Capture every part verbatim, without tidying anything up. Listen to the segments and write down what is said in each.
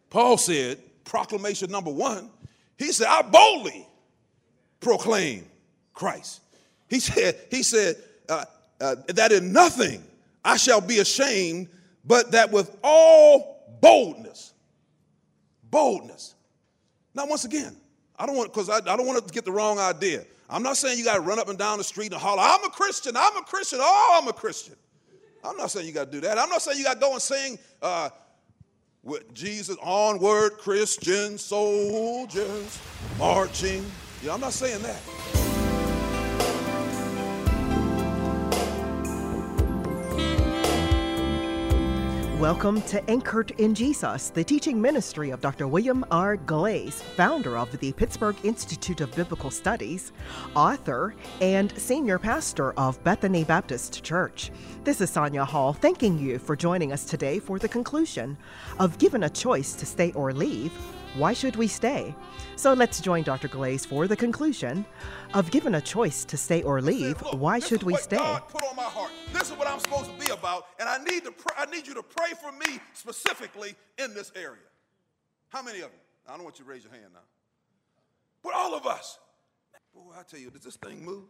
Paul said, proclamation number one, he said, I boldly proclaim Christ. He said, he said uh, uh, that in nothing I shall be ashamed, but that with all boldness, boldness. Now, once again, I don't want, because I, I don't want to get the wrong idea. I'm not saying you got to run up and down the street and holler, I'm a Christian, I'm a Christian, oh, I'm a Christian. I'm not saying you got to do that. I'm not saying you got to go and sing uh, with Jesus, onward Christian soldiers marching. Yeah, I'm not saying that. Welcome to Anchored in Jesus, the teaching ministry of Doctor William R. Glaze, founder of the Pittsburgh Institute of Biblical Studies, author, and senior pastor of Bethany Baptist Church. This is Sonia Hall thanking you for joining us today for the conclusion of Given a Choice to Stay or Leave, Why Should We Stay? So let's join Doctor Glaze for the conclusion of Given a Choice to Stay or Leave, Look, Why Should We Stay? God put on my heart. This is what I'm supposed to be about, and I need to. Pr- I need you to pray for me specifically in this area. How many of you? I don't want you to raise your hand now. But all of us. Boy, I tell you, does this thing move?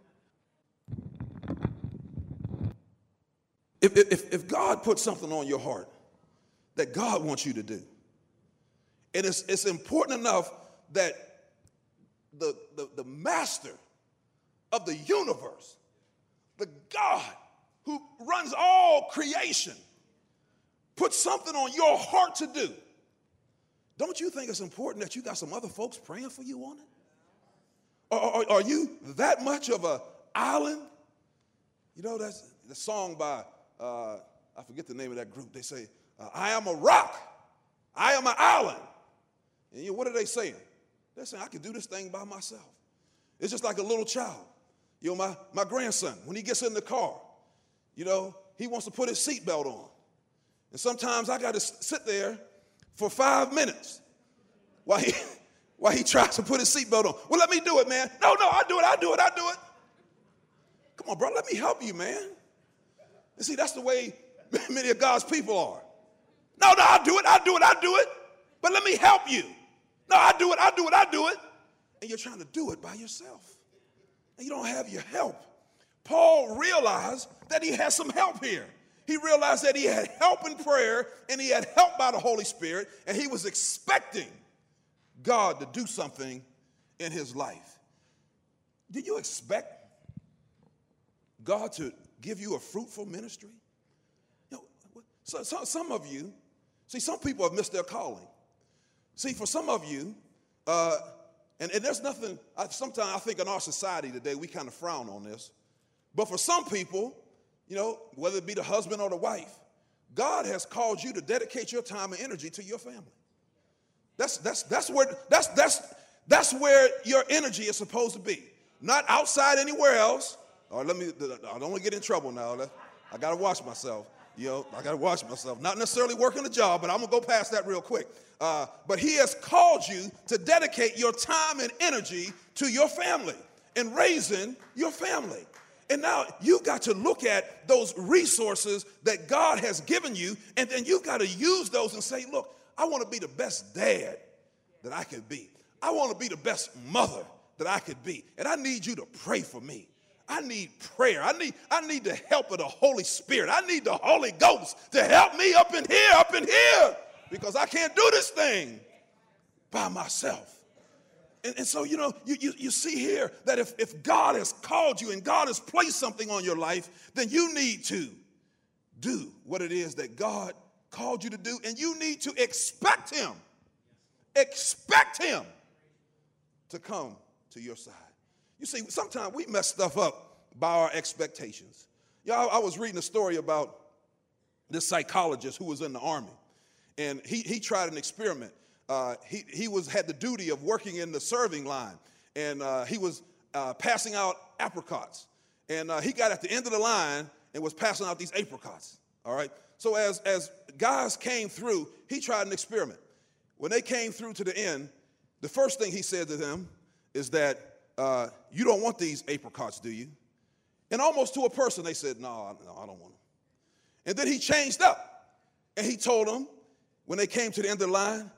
If, if, if God put something on your heart that God wants you to do, and it's, it's important enough that the, the, the master of the universe, the God who runs all creation, put something on your heart to do, don't you think it's important that you got some other folks praying for you on it? Or, or, are you that much of an island? You know, that's the song by, uh, I forget the name of that group. They say, uh, I am a rock. I am an island. And you know, what are they saying? They're saying, I can do this thing by myself. It's just like a little child. You know, my, my grandson, when he gets in the car, you know, he wants to put his seatbelt on. And sometimes I got to sit there for five minutes while he, while he tries to put his seatbelt on. Well, let me do it, man. No, no, I do it, I do it, I do it. Come on, bro, let me help you, man. And see, that's the way many of God's people are. No, no, I do it, I do it, I do it. But let me help you. No, I do it, I do it, I do it. And you're trying to do it by yourself. And you don't have your help. Paul realized that he had some help here. He realized that he had help in prayer and he had help by the Holy Spirit, and he was expecting God to do something in his life. Did you expect God to give you a fruitful ministry? You know, so, so, some of you, see, some people have missed their calling. See, for some of you, uh, and, and there's nothing, I, sometimes I think in our society today, we kind of frown on this. But for some people, you know, whether it be the husband or the wife, God has called you to dedicate your time and energy to your family. That's, that's, that's, where, that's, that's, that's where your energy is supposed to be. Not outside anywhere else. Or let me, I don't want to get in trouble now. I got to watch myself. You know, I got to watch myself. Not necessarily working a job, but I'm going to go past that real quick. Uh, but he has called you to dedicate your time and energy to your family and raising your family. And now you got to look at those resources that God has given you, and then you got to use those and say, look, I want to be the best dad that I could be. I want to be the best mother that I could be. And I need you to pray for me. I need prayer. I need, I need the help of the Holy Spirit. I need the Holy Ghost to help me up in here, up in here, because I can't do this thing by myself. And, and so, you know, you, you, you see here that if, if God has called you and God has placed something on your life, then you need to do what it is that God called you to do, and you need to expect him, expect him to come to your side. You see, sometimes we mess stuff up by our expectations. Y'all, I was reading a story about this psychologist who was in the Army, and he, he tried an experiment. Uh, he he was had the duty of working in the serving line, and uh, he was uh, passing out apricots. And uh, he got at the end of the line and was passing out these apricots, all right? So as, as guys came through, he tried an experiment. When they came through to the end, the first thing he said to them is that, uh, you don't want these apricots, do you? And almost to a person, they said, no, no, I don't want them. And then he changed up, and he told them, when they came to the end of the line,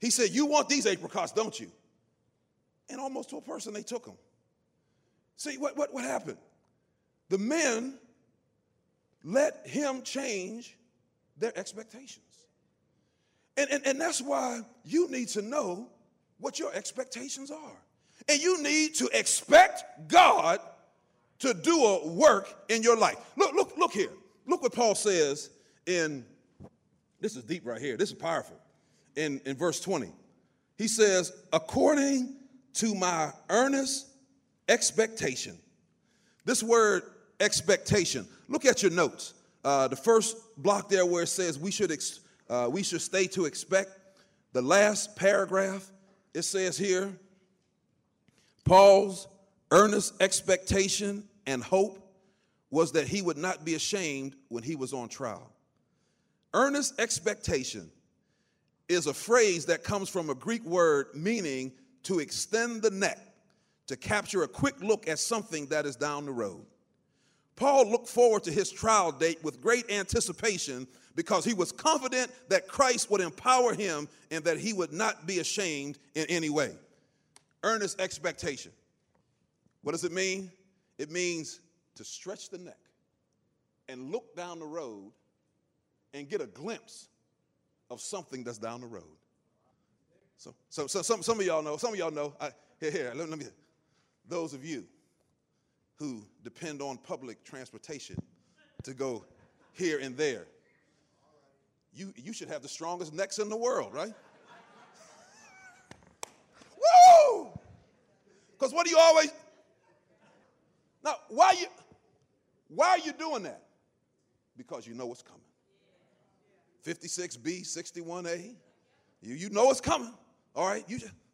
He said, you want these apricots, don't you? And almost to a person, they took them. See, what, what, what happened? The men let him change their expectations. And, and, and that's why you need to know what your expectations are. And you need to expect God to do a work in your life. Look, look, look here. Look what Paul says in, this is deep right here. This is powerful. In, in verse twenty, he says, according to my earnest expectation. This word expectation, look at your notes. Uh, the first block there where it says we should, ex- uh, we should stay to expect. The last paragraph, it says here, Paul's earnest expectation and hope was that he would not be ashamed when he was on trial. Earnest expectation is a phrase that comes from a Greek word meaning to extend the neck, to capture a quick look at something that is down the road. Paul looked forward to his trial date with great anticipation because he was confident that Christ would empower him and that he would not be ashamed in any way. Earnest expectation. What does it mean? It means to stretch the neck and look down the road and get a glimpse of something that's down the road. So, so, so some, some of y'all know, some of y'all know, I, here, here, let, let me, those of you who depend on public transportation to go here and there, you, you should have the strongest necks in the world, right? Woo! Because what do you always, now, why you, why are you doing that? Because you know what's coming. fifty-six B, sixty-one A, you, you know it's coming, all right? You just,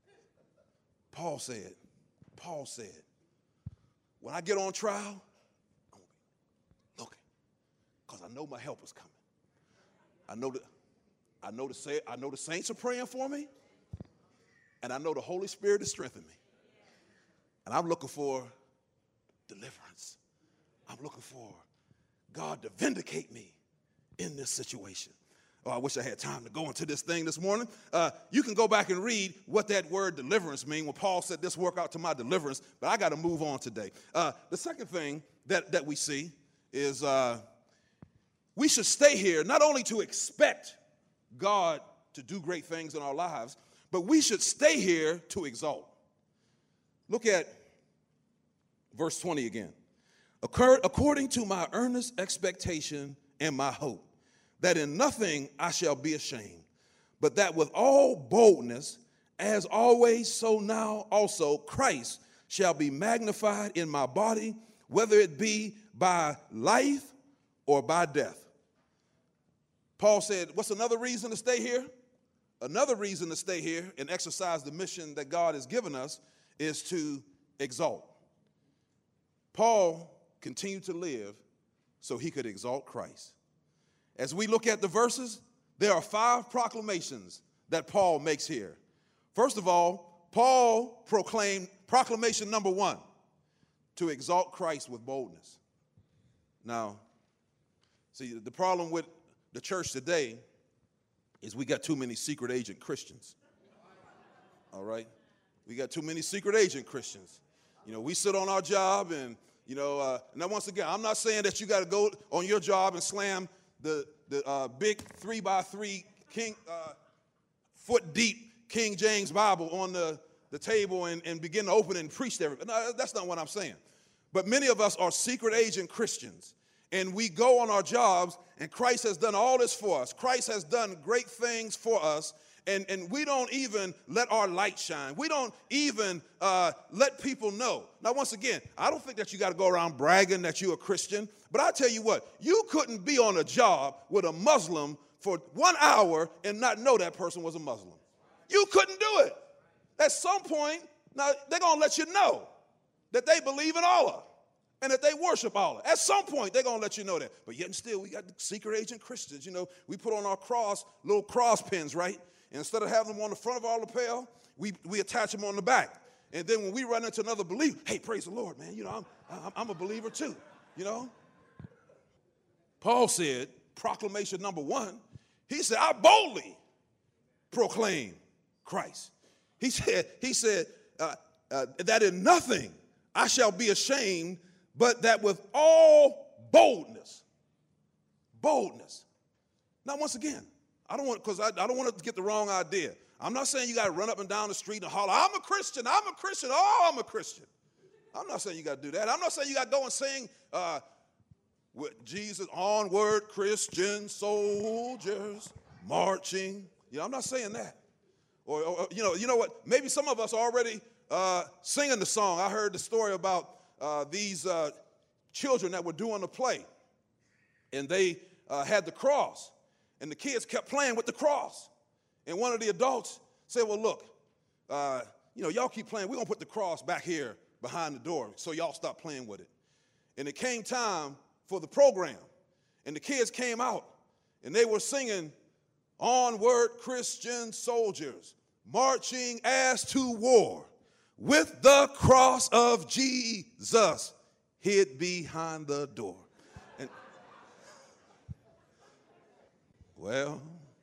Paul said, Paul said, when I get on trial, I'm going to be looking because I know my help is coming. I know that I know the I know the saints are praying for me, and I know the Holy Spirit is strengthening me. And I'm looking for deliverance. I'm looking for God to vindicate me in this situation. Oh, I wish I had time to go into this thing this morning. Uh, you can go back and read what that word deliverance means when Paul said this work out to my deliverance, but I got to move on today. Uh, the second thing that, that we see is uh, we should stay here not only to expect God to do great things in our lives, but we should stay here to exalt. Look at verse twenty again. According to my earnest expectation and my hope, that in nothing I shall be ashamed, but that with all boldness, as always, so now also Christ shall be magnified in my body, whether it be by life or by death. Paul said, what's another reason to stay here? Another reason to stay here and exercise the mission that God has given us is to exalt. Paul continued to live so he could exalt Christ. As we look at the verses, there are five proclamations that Paul makes here. First of all, Paul proclaimed proclamation number one, to exalt Christ with boldness. Now, see, the problem with the church today is we got too many secret agent Christians. All right? We got too many secret agent Christians. You know, we sit on our job and, you know, uh, now once again, I'm not saying that you got to go on your job and slam the, the uh, big three by three king, uh, foot deep King James Bible on the, the table and, and begin to open and preach everything. No, that's not what I'm saying. But many of us are secret agent Christians. And we go on our jobs, and Christ has done all this for us. Christ has done great things for us, and, and we don't even let our light shine. We don't even uh, let people know. Now, once again, I don't think that you got to go around bragging that you're a Christian, but I tell you what, you couldn't be on a job with a Muslim for one hour and not know that person was a Muslim. You couldn't do it. At some point, now they're going to let you know that they believe in Allah and that they worship Allah. At some point, they're going to let you know that. But yet and still, we got the secret agent Christians. You know, we put on our cross, little cross pins, right? And instead of having them on the front of our lapel, we, we attach them on the back. And then when we run into another believer, hey, praise the Lord, man. You know, I'm, I'm, I'm a believer too, you know. Paul said, proclamation number one, he said, I boldly proclaim Christ. He said, he said uh, uh, that in nothing I shall be ashamed, but that with all boldness, boldness. Now, once again, I don't want, because I, I don't want to get the wrong idea. I'm not saying you got to run up and down the street and holler, I'm a Christian, I'm a Christian, oh, I'm a Christian. I'm not saying you got to do that. I'm not saying you got to go and sing uh, with Jesus, onward Christian soldiers marching. You know, I'm not saying that. Or, or you know, you know what? Maybe some of us are already uh, singing the song. I heard the story about uh, these uh, children that were doing the play, and they uh, had the cross, and the kids kept playing with the cross. And one of the adults said, well, look, uh, you know, y'all keep playing. We're going to put the cross back here behind the door so y'all stop playing with it. And it came time for the program, and the kids came out, and they were singing, onward Christian soldiers, marching as to war, with the cross of Jesus hid behind the door. And, well,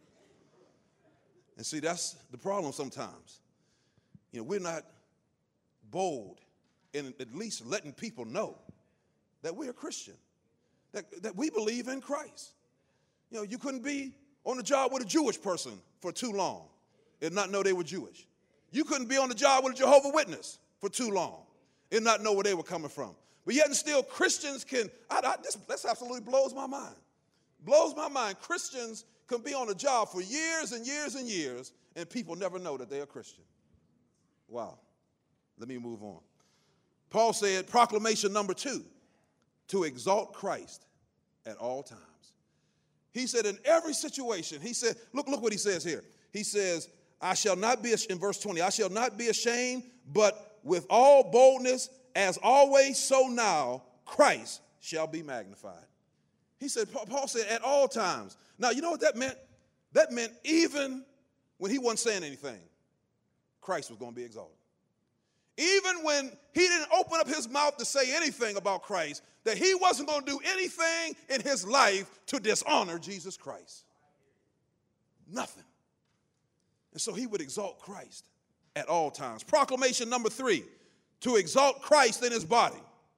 and see, that's the problem sometimes. You know, we're not bold in at least letting people know that we're a Christian, that, that we believe in Christ. You know, you couldn't be on the job with a Jewish person for too long and not know they were Jewish. You couldn't be on the job with a Jehovah's Witness for too long and not know where they were coming from. But yet and still Christians can, I, I, this, this absolutely blows my mind. Blows my mind. Christians can be on a job for years and years and years and people never know that they are Christian. Wow. Let me move on. Paul said, proclamation number two, to exalt Christ at all times. He said in every situation, he said, look, look what he says here. He says, I shall not be, in verse twenty, I shall not be ashamed, but with all boldness, as always, so now, Christ shall be magnified. He said, Paul said, at all times. Now, you know what that meant? That meant even when he wasn't saying anything, Christ was going to be exalted. Even when he didn't open up his mouth to say anything about Christ, that he wasn't going to do anything in his life to dishonor Jesus Christ. Nothing. And so he would exalt Christ at all times. Proclamation number three, to exalt Christ in his body.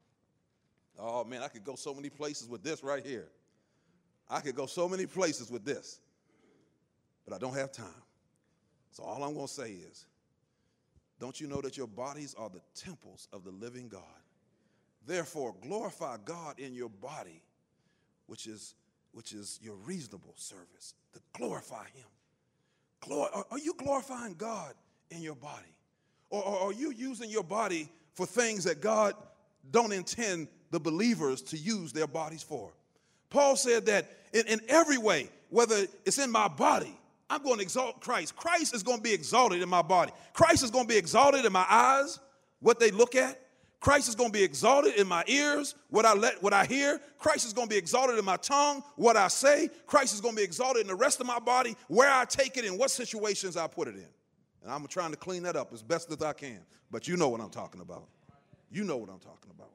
Oh, man, I could go so many places with this right here. I could go so many places with this, but I don't have time. So all I'm going to say is, don't you know that your bodies are the temples of the living God? Therefore, glorify God in your body, which is, which is your reasonable service, to glorify him. Glor- are, are you glorifying God in your body? Or, or are you using your body for things that God don't intend the believers to use their bodies for? Paul said that in, in every way, whether it's in my body, I'm going to exalt Christ. Christ is going to be exalted in my body. Christ is going to be exalted in my eyes, what they look at. Christ is going to be exalted in my ears, what I let, what I hear. Christ is going to be exalted in my tongue, what I say. Christ is going to be exalted in the rest of my body, where I take it and what situations I put it in. And I'm trying to clean that up as best as I can. But you know what I'm talking about. You know what I'm talking about.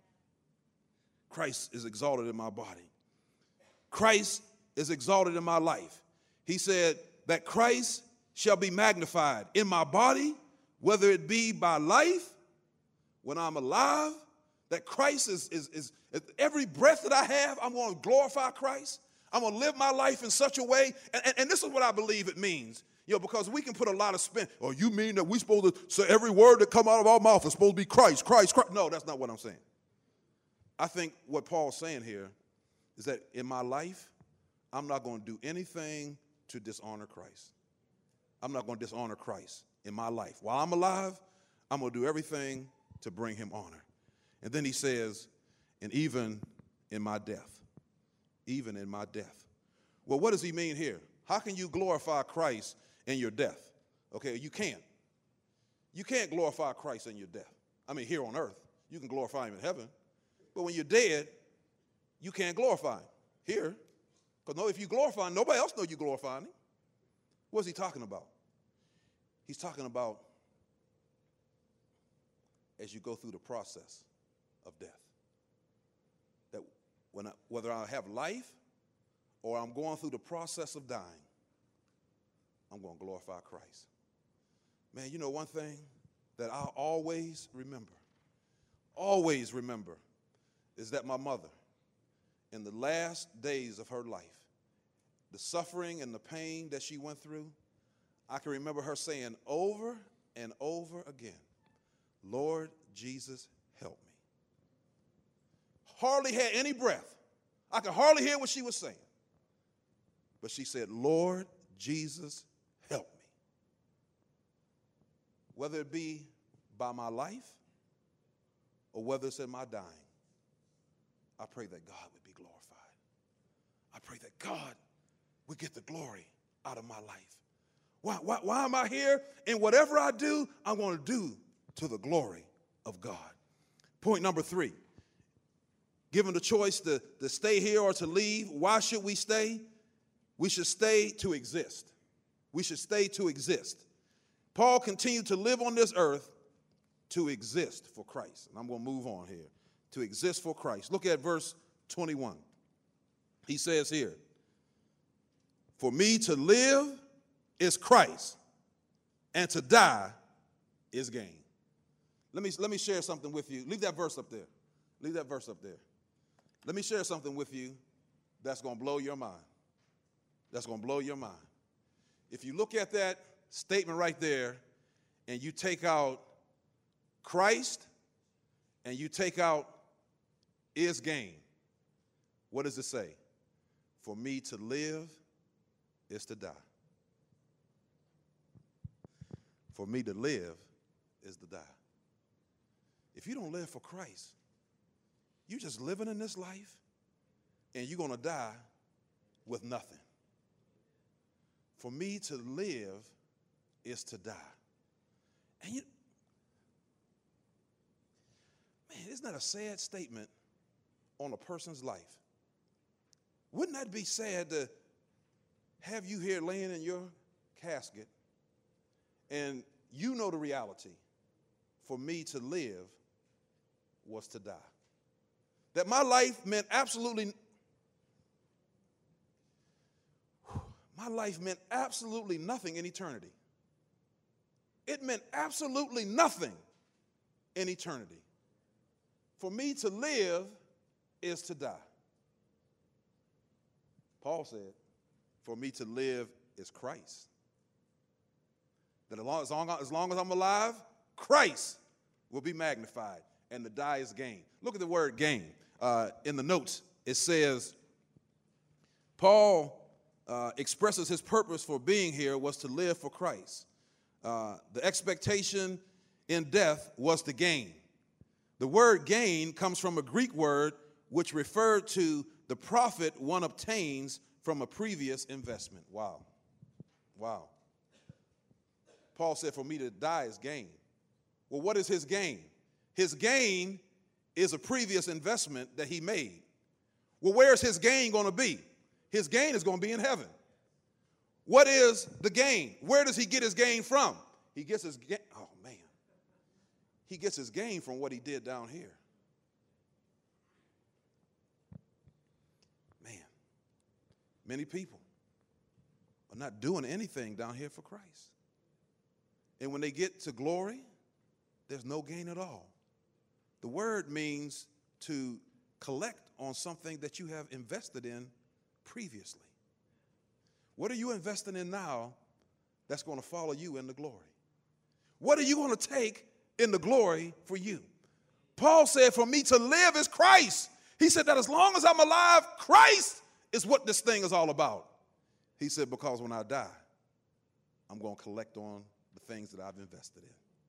Christ is exalted in my body. Christ is exalted in my life. He said that Christ shall be magnified in my body, whether it be by life, when I'm alive, that Christ is, is, is, is every breath that I have, I'm going to glorify Christ. I'm going to live my life in such a way, and, and, and this is what I believe it means, you know, because we can put a lot of spin. Oh, you mean that we're supposed to say every word that come out of our mouth is supposed to be Christ, Christ, Christ? No, that's not what I'm saying. I think what Paul's saying here is that in my life, I'm not going to do anything to dishonor Christ. I'm not going to dishonor Christ in my life. While I'm alive, I'm going to do everything to bring him honor. And then he says, and even in my death, even in my death. Well, what does he mean here? How can you glorify Christ in your death? Okay, you can't. You can't glorify Christ in your death. I mean, here on earth, you can glorify him in heaven. But when you're dead, you can't glorify him here. Because no, if you glorify him, nobody else knows you glorifying him. What's he talking about? He's talking about as you go through the process of death. That when I, whether I have life or I'm going through the process of dying, I'm going to glorify Christ. Man, you know one thing that I'll always remember, always remember, is that my mother, in the last days of her life, the suffering and the pain that she went through, I can remember her saying over and over again, Lord Jesus, help me. Hardly had any breath. I could hardly hear what she was saying. But she said, Lord Jesus, help me. Whether it be by my life or whether it's in my dying, I pray that God would be glorified. I pray that God would get the glory out of my life. Why, why, why am I here? And whatever I do, I'm going to do to the glory of God. Point number three, given the choice to, to stay here or to leave, why should we stay? We should stay to exist. We should stay to exist. Paul continued to live on this earth to exist for Christ. And I'm going to move on here. To exist for Christ. Look at verse twenty-one. He says here, for me to live is Christ, and to die is gain. Let me, let me share something with you. Leave that verse up there. Leave that verse up there. Let me share something with you that's going to blow your mind. That's going to blow your mind. If you look at that statement right there and you take out Christ and you take out is gain, what does it say? For me to live is to die. For me to live is to die. If you don't live for Christ, you're just living in this life and you're going to die with nothing. For me to live is to die. And you, man, isn't that a sad statement on a person's life? Wouldn't that be sad to have you here laying in your casket and you know the reality? For me to live was to die. That my life meant absolutely, my life meant absolutely nothing in eternity. It meant absolutely nothing in eternity. For me to live is to die. Paul said, for me to live is Christ. That as long, as long, as long as I'm alive, Christ will be magnified, and the die is gain. Look at the word gain. Uh, in the notes, it says, Paul uh, expresses his purpose for being here was to live for Christ. Uh, the expectation in death was to gain. The word gain comes from a Greek word which referred to the profit one obtains from a previous investment. Wow. Wow. Paul said, for me to die is gain. Well, what is his gain? His gain is a previous investment that he made. Well, where's his gain going to be? His gain is going to be in heaven. What is the gain? Where does he get his gain from? He gets his gain. Oh, man. He gets his gain from what he did down here. Man, many people are not doing anything down here for Christ. And when they get to glory, there's no gain at all. The word means to collect on something that you have invested in previously. What are you investing in now that's going to follow you in the glory? What are you going to take in the glory for you? Paul said, for me to live is Christ. He said that as long as I'm alive, Christ is what this thing is all about. He said, because when I die, I'm going to collect on the things that I've invested in.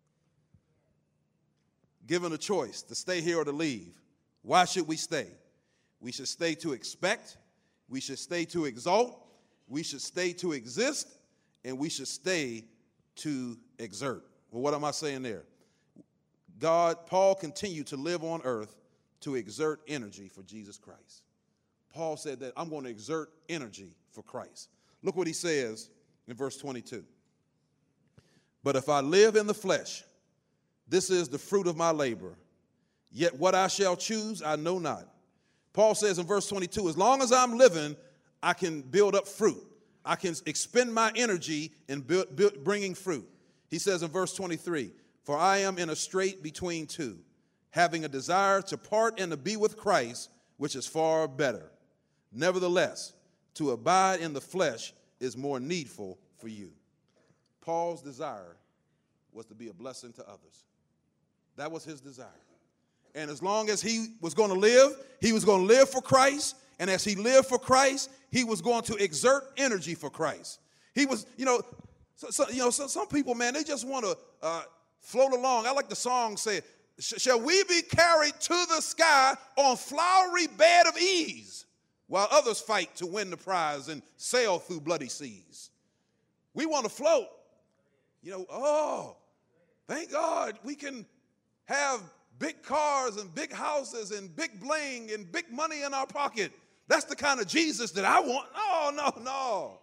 Given a choice to stay here or to leave, why should we stay? We should stay to expect. We should stay to exalt. We should stay to exist. And we should stay to exert. Well, what am I saying there? God, Paul continued to live on earth to exert energy for Jesus Christ. Paul said that I'm going to exert energy for Christ. Look what he says in verse twenty-two. But if I live in the flesh, this is the fruit of my labor. Yet what I shall choose, I know not. Paul says in verse twenty-two, as long as I'm living, I can build up fruit. I can expend my energy in build, build, bringing fruit. He says in verse twenty-three, for I am in a strait between two, having a desire to part and to be with Christ, which is far better. Nevertheless, to abide in the flesh is more needful for you. Paul's desire was to be a blessing to others. That was his desire. And as long as he was going to live, he was going to live for Christ. And as he lived for Christ, he was going to exert energy for Christ. He was, you know, so, so, you know, so some people, man, they just want to uh, float along. I like the song say, shall we be carried to the sky on flowery bed of ease, while others fight to win the prize and sail through bloody seas? We want to float. You know, oh, thank God we can have big cars and big houses and big bling and big money in our pocket. That's the kind of Jesus that I want. No, no, no.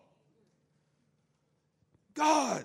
God,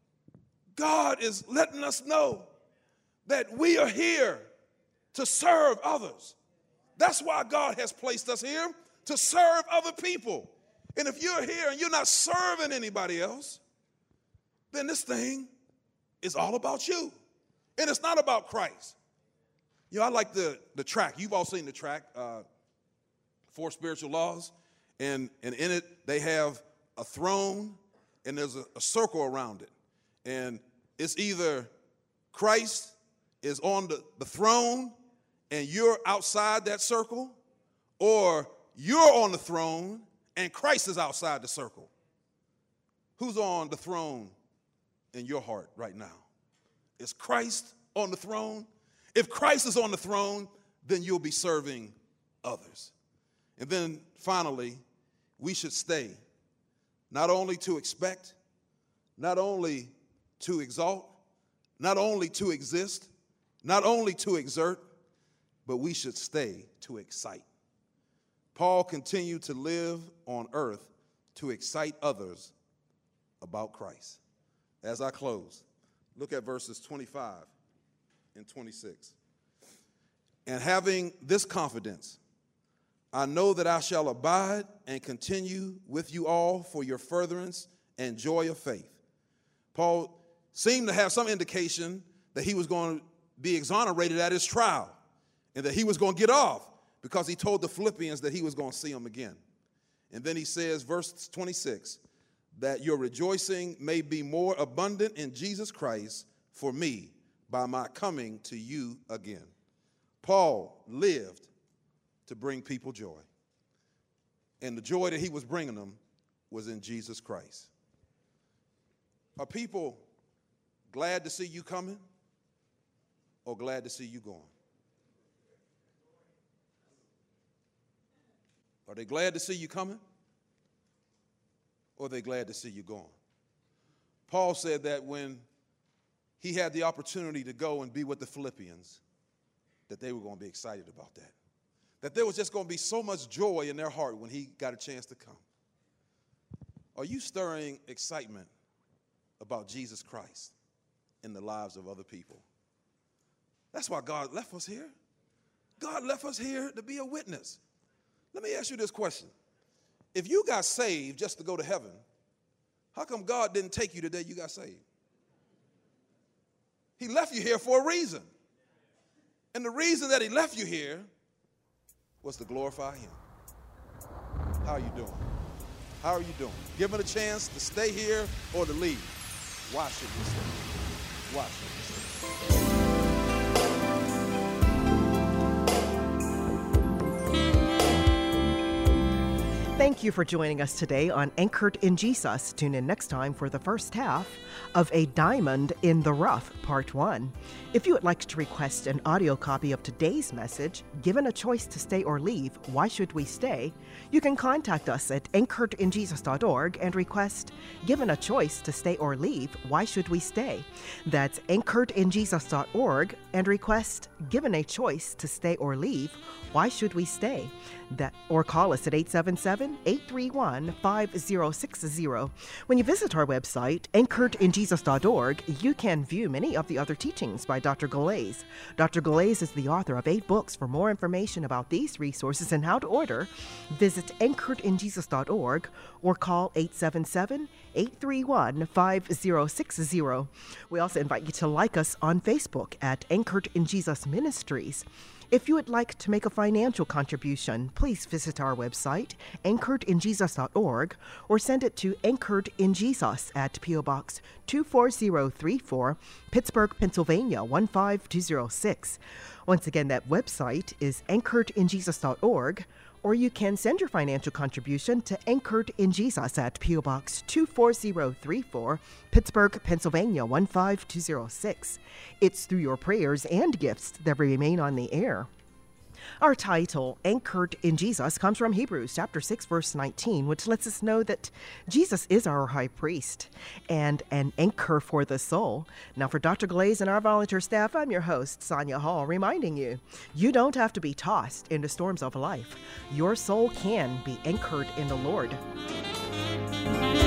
God is letting us know that we are here to serve others. That's why God has placed us here, to serve other people. And if you're here and you're not serving anybody else, then this thing is all about you. And it's not about Christ. You know, I like the, the track. You've all seen the track, uh, Four Spiritual Laws. And, and in it, they have a throne, and there's a, a circle around it. And it's either Christ is on the, the throne, and you're outside that circle, or you're on the throne, and Christ is outside the circle. Who's on the throne in your heart right now? Is Christ on the throne? If Christ is on the throne, then you'll be serving others. And then finally, we should stay, not only to expect, not only to exalt, not only to exist, not only to exert, but we should stay to excite. Paul continued to live on earth to excite others about Christ. As I close, look at verses twenty-five and twenty-six. And having this confidence, I know that I shall abide and continue with you all for your furtherance and joy of faith. Paul seemed to have some indication that he was going to be exonerated at his trial and that he was going to get off because he told the Philippians that he was going to see them again. And then he says, verse twenty-six, that your rejoicing may be more abundant in Jesus Christ for me by my coming to you again. Paul lived to bring people joy. And the joy that he was bringing them was in Jesus Christ. Are people glad to see you coming or glad to see you going? Are they glad to see you coming or are they glad to see you going? Paul said that when he had the opportunity to go and be with the Philippians, that they were going to be excited about that. That there was just going to be so much joy in their heart when he got a chance to come. Are you stirring excitement about Jesus Christ in the lives of other people? That's why God left us here. God left us here to be a witness. Let me ask you this question. If you got saved just to go to heaven, how come God didn't take you the day you got saved? He left you here for a reason. And the reason that he left you here was to glorify him. How are you doing? How are you doing? Given a chance to stay here or to leave, why should you stay? Why should you stay? Thank you for joining us today on Anchored in Jesus. Tune in next time for the first half of A Diamond in the Rough, Part one. If you would like to request an audio copy of today's message, Given a Choice to Stay or Leave, Why Should We Stay?, you can contact us at anchored in jesus dot org and request Given a Choice to Stay or Leave, Why Should We Stay? That's anchored in jesus dot org and request Given a Choice to Stay or Leave, Why Should We Stay? That, or call us at eight seven seven, eight three one, five zero six zero. When you visit our website, anchored in jesus dot org, you can view many of the other teachings by Doctor Galais. Doctor Galais is the author of eight books. For more information about these resources and how to order, visit anchored in jesus dot org or call eight seven seven, eight three one, five zero six zero. We also invite you to like us on Facebook at Anchored in Jesus Ministries. If you would like to make a financial contribution, please visit our website, anchored in jesus dot org, or send it to Anchored in Jesus at P O. Box two four zero three four, Pittsburgh, Pennsylvania one five two zero six. Once again, that website is anchored in jesus dot org, or you can send your financial contribution to Anchored in Jesus at P O. Box two four zero three four, Pittsburgh, Pennsylvania one five two zero six. It's through your prayers and gifts that we remain on the air. Our title, Anchored in Jesus, comes from Hebrews chapter six, verse nineteen, which lets us know that Jesus is our high priest and an anchor for the soul. Now, for Doctor Glaze and our volunteer staff, I'm your host, Sonia Hall, reminding you, you don't have to be tossed into storms of life. Your soul can be anchored in the Lord.